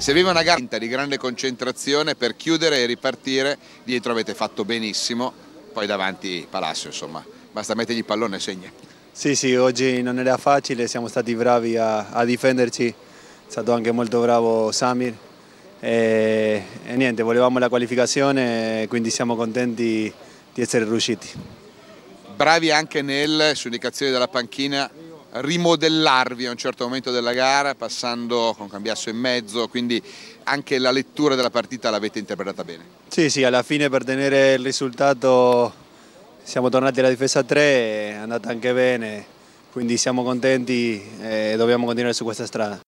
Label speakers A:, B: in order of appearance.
A: Serviva una gara di grande concentrazione per chiudere e ripartire, dietro avete fatto benissimo, poi davanti Palacio, insomma, basta mettergli il pallone e segna.
B: Sì, oggi non era facile, siamo stati bravi a difenderci, è stato anche molto bravo Samir e niente, volevamo la qualificazione, quindi siamo contenti di essere riusciti.
A: Bravi anche nel, su indicazione della panchina, rimodellarvi a un certo momento della gara, passando con Cambiasso in mezzo, quindi anche la lettura della partita l'avete interpretata bene.
B: Sì, alla fine per tenere il risultato siamo tornati alla difesa a 3, è andata anche bene, quindi siamo contenti e dobbiamo continuare su questa strada.